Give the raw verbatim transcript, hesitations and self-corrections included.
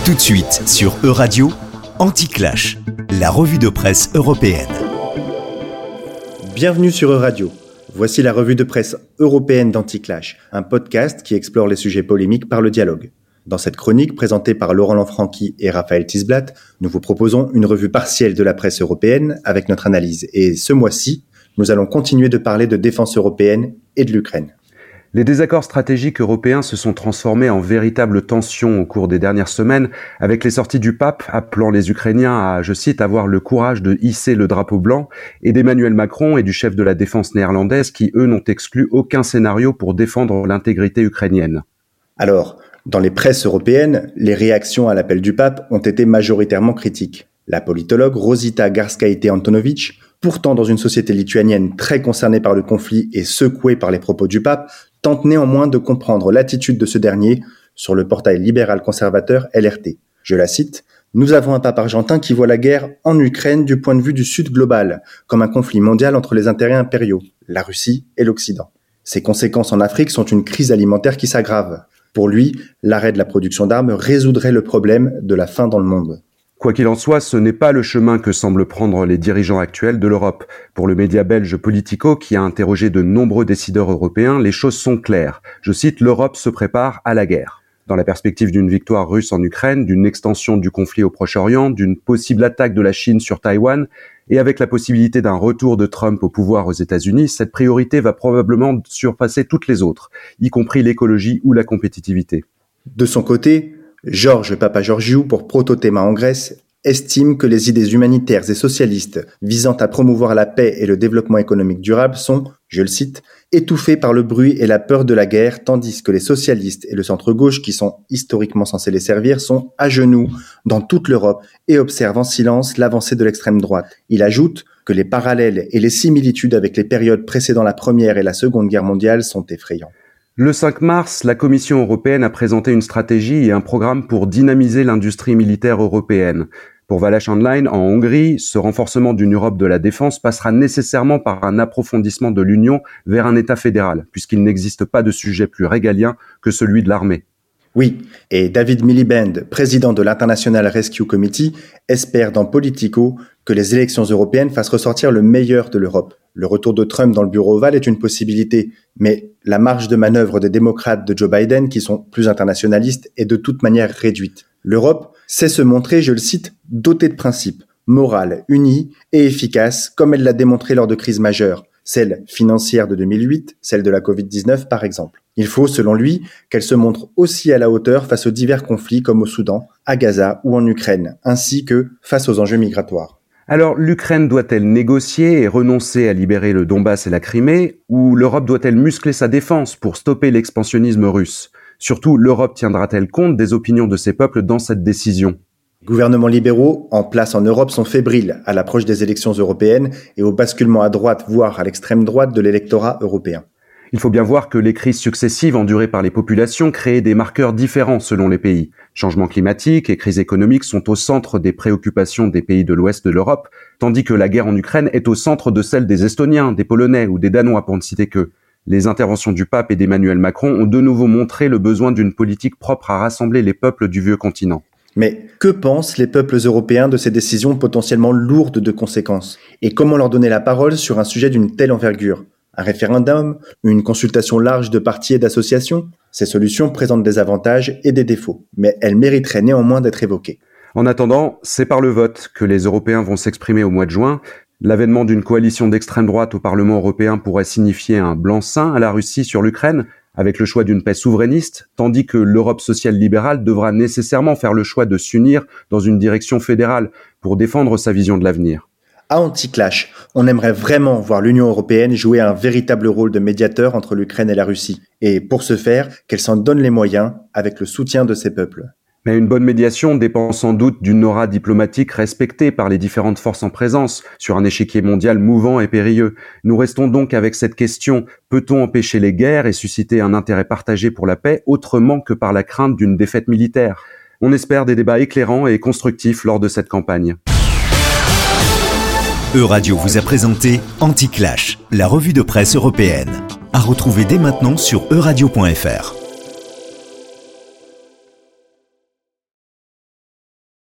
Tout de suite sur Euradio, Anti-Clash, la revue de presse européenne. Bienvenue sur Euradio. Voici la revue de presse européenne d'Anti-Clash, un podcast qui explore les sujets polémiques par le dialogue. Dans cette chronique présentée par Laurent Lanfranchi et Raphaël Tisblat, nous vous proposons une revue partielle de la presse européenne avec notre analyse. Et ce mois-ci, nous allons continuer de parler de défense européenne et de l'Ukraine. Les désaccords stratégiques européens se sont transformés en véritables tensions au cours des dernières semaines, avec les sorties du pape appelant les Ukrainiens à, je cite, avoir le courage de hisser le drapeau blanc, et d'Emmanuel Macron et du chef de la défense néerlandaise qui, eux, n'ont exclu aucun scénario pour défendre l'intégrité ukrainienne. Alors, dans les presses européennes, les réactions à l'appel du pape ont été majoritairement critiques. La politologue Rosita Garskaite-Antonovitch, pourtant dans une société lituanienne très concernée par le conflit et secouée par les propos du pape, tente néanmoins de comprendre l'attitude de ce dernier sur le portail libéral-conservateur L R T. Je la cite, « Nous avons un pape argentin qui voit la guerre en Ukraine du point de vue du Sud global, comme un conflit mondial entre les intérêts impériaux, la Russie et l'Occident. Ses conséquences en Afrique sont une crise alimentaire qui s'aggrave. Pour lui, l'arrêt de la production d'armes résoudrait le problème de la faim dans le monde. » Quoi qu'il en soit, ce n'est pas le chemin que semblent prendre les dirigeants actuels de l'Europe. Pour le média belge Politico, qui a interrogé de nombreux décideurs européens, les choses sont claires. Je cite, « L'Europe se prépare à la guerre ». Dans la perspective d'une victoire russe en Ukraine, d'une extension du conflit au Proche-Orient, d'une possible attaque de la Chine sur Taïwan, et avec la possibilité d'un retour de Trump au pouvoir aux États-Unis, cette priorité va probablement surpasser toutes les autres, y compris l'écologie ou la compétitivité. De son côté, Georges Papageorgiou, pour Proto-Thema en Grèce, estime que les idées humanitaires et socialistes visant à promouvoir la paix et le développement économique durable sont, je le cite, étouffées par le bruit et la peur de la guerre, tandis que les socialistes et le centre-gauche, qui sont historiquement censés les servir, sont à genoux dans toute l'Europe et observent en silence l'avancée de l'extrême droite. Il ajoute que les parallèles et les similitudes avec les périodes précédant la Première et la Seconde Guerre mondiale sont effrayants. Le cinq mars, la Commission européenne a présenté une stratégie et un programme pour dynamiser l'industrie militaire européenne. Pour Valach Online, en Hongrie, ce renforcement d'une Europe de la défense passera nécessairement par un approfondissement de l'Union vers un État fédéral, puisqu'il n'existe pas de sujet plus régalien que celui de l'armée. Oui, et David Miliband, président de l'International Rescue Committee, espère dans Politico que les élections européennes fassent ressortir le meilleur de l'Europe. Le retour de Trump dans le bureau ovale est une possibilité, mais la marge de manœuvre des démocrates de Joe Biden, qui sont plus internationalistes, est de toute manière réduite. L'Europe sait se montrer, je le cite, dotée de principes, morale, unie et efficace, comme elle l'a démontré lors de crises majeures, celle financière de deux mille huit, celle de la covid dix-neuf par exemple. Il faut, selon lui, qu'elle se montre aussi à la hauteur face aux divers conflits comme au Soudan, à Gaza ou en Ukraine, ainsi que face aux enjeux migratoires. Alors, l'Ukraine doit-elle négocier et renoncer à libérer le Donbass et la Crimée, ou l'Europe doit-elle muscler sa défense pour stopper l'expansionnisme russe ? Surtout, l'Europe tiendra-t-elle compte des opinions de ses peuples dans cette décision ? Les gouvernements libéraux en place en Europe sont fébriles à l'approche des élections européennes et au basculement à droite, voire à l'extrême droite de l'électorat européen. Il faut bien voir que les crises successives endurées par les populations créent des marqueurs différents selon les pays. Changement climatique et crise économique sont au centre des préoccupations des pays de l'ouest de l'Europe, tandis que la guerre en Ukraine est au centre de celle des Estoniens, des Polonais ou des Danois pour ne citer qu'eux. Les interventions du pape et d'Emmanuel Macron ont de nouveau montré le besoin d'une politique propre à rassembler les peuples du vieux continent. Mais que pensent les peuples européens de ces décisions potentiellement lourdes de conséquences ? Et comment leur donner la parole sur un sujet d'une telle envergure ? Un référendum, une consultation large de partis et d'associations ? Ces solutions présentent des avantages et des défauts, mais elles mériteraient néanmoins d'être évoquées. En attendant, c'est par le vote que les Européens vont s'exprimer au mois de juin. L'avènement d'une coalition d'extrême droite au Parlement européen pourrait signifier un blanc-seing à la Russie sur l'Ukraine, avec le choix d'une paix souverainiste, tandis que l'Europe sociale-libérale devra nécessairement faire le choix de s'unir dans une direction fédérale pour défendre sa vision de l'avenir. À Anti-Clash, on aimerait vraiment voir l'Union européenne jouer un véritable rôle de médiateur entre l'Ukraine et la Russie, et pour ce faire, qu'elle s'en donne les moyens avec le soutien de ses peuples. Mais une bonne médiation dépend sans doute d'une aura diplomatique respectée par les différentes forces en présence, sur un échiquier mondial mouvant et périlleux. Nous restons donc avec cette question, peut-on empêcher les guerres et susciter un intérêt partagé pour la paix autrement que par la crainte d'une défaite militaire ? On espère des débats éclairants et constructifs lors de cette campagne. Euradio vous a présenté Anti-Clash, la revue de presse européenne. À retrouver dès maintenant sur euradio point f r.